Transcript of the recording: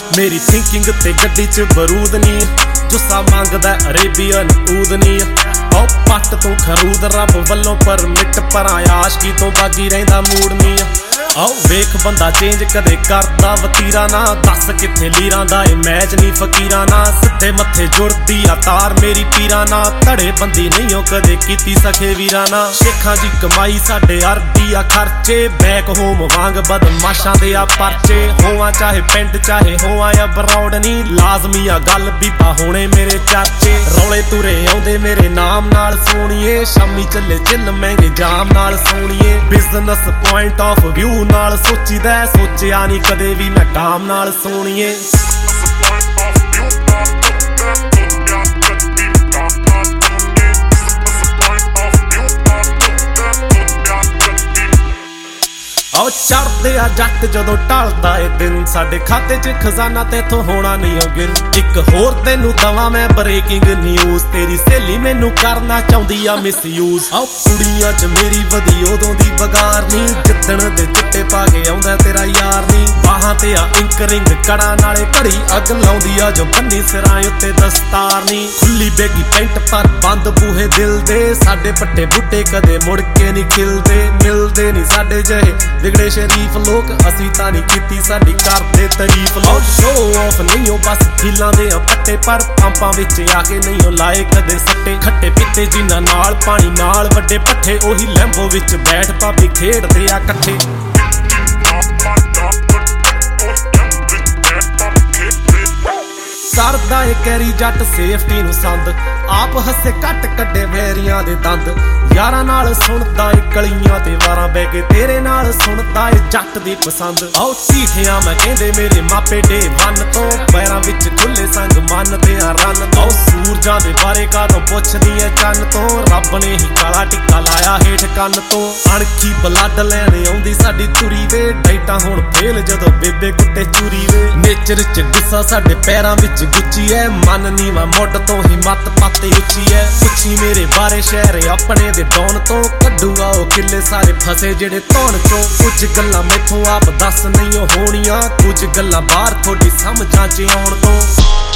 मेरी थिंकिंग ते गड्डी च बरूद नी जुस्सा मंगदा अरेबियन ऊद नी ओ पट तू खरूद रब वल्लों परमिट पर आशिकी तो बागी रहिंदा मूड नी आओ वेख बंदा चेंज कदे करदा वतीरा ना दस किथे लीरां दा ए मैच नी फकीरां ना सिद्धे मत्थे जुड़दी आ तार मेरी पीरां ना धड़े बंदी नहीं हो कदे कीती सखे वीरां ना शेखां दी कमाई साडे अरबी आ खर्चे बैक होम वांग बदमाशां दे आ परचे होवां चाहे पिंड चाहे होवां या बरौड नी लाजमी आ गल बीबा होने मेरे चाचे रौले तुरे आउंदे मेरे नाम नाल सोणीए शामी चले चिल महंगे जाम नाल सोणीए बिजनेस पॉइंट ऑफ व्यू नाल सोचीदा सोचिया नी कदे भी मैं काम नाल सोणीए आओ चढ़दे आ जट जदों टलदा ए दिन साडे खाते च खजाना तेथों होना नहीं गिन एक होर तेनू दवां मैं ब्रेकिंग न्यूज़ तेरी सहेली मैनू करना चाहुंदी आ मिसयूज आओ कुड़ियां च मेरी वधी उदों दी बगार नी जिद्दण दे चिट्टे पा के आउंदा तेरा यार नी बाहां ते आ इंक रिंग कड़ा नाले घड़ी अग लाउंदी आ जो बन्नी सिरां उत्ते दस्तार नी खुली बेगी पेंट पर बंद बूहे दिल दे साडे पट्टे बुट्टे कदे मुड़ के नहीं खिलदे मिलदे नहीं साडे जहे बिगड़े शरीफ लोग असी तां नहीं कीती साडी करदे तारीफ लोग शो ऑफ नहीं हो बस फीलां दे पट्टे पर पंपां विच आके नहीं हो लाए कदे सट्टे खट्टे पित्ते जिन्हां नाल पानी नाल वड्डे पट्ठे ओही लैंबो विच बैठ भाभी खेडदे आ कट्ठे करदा ए कैरी जट सेफ्टी नू संद आप हसे घट कड्डे वैरियां दे दंद यारां नाल सुणदा ए कलियां ते वारां बह के तेरे नाल सुणदा ए जट दी पसंद आओ ढीठियां मैं कहंदे मेरे मापे डे वन तो पैरां विच खुले संग मनदे आ रन तो सूरजां दे बारे कादों पुछदी ए चन्न तो रब ने ही काला टिक्का लाया हेठ कन्न तो अणखी ब्लड लैणे आउंदी साडी तुरी वे डाइटां हुण फेल जदों बेबे कुੱਟੇ चूरी वे नेचर च गुस्सा साडे पैरां विच गुच्ची है मन नीवा मुड तो ही मत पाते उच्ची है पुछी मेरे बारे शहर अपने दे डौन तो कड्डूगा ओ किले सारे फसे जेड़े धौन चों कुछ गल्लां मैथों आप दस नहीं होणियां कुछ गल्लां बाहर थोड़ी समझां च आउण तो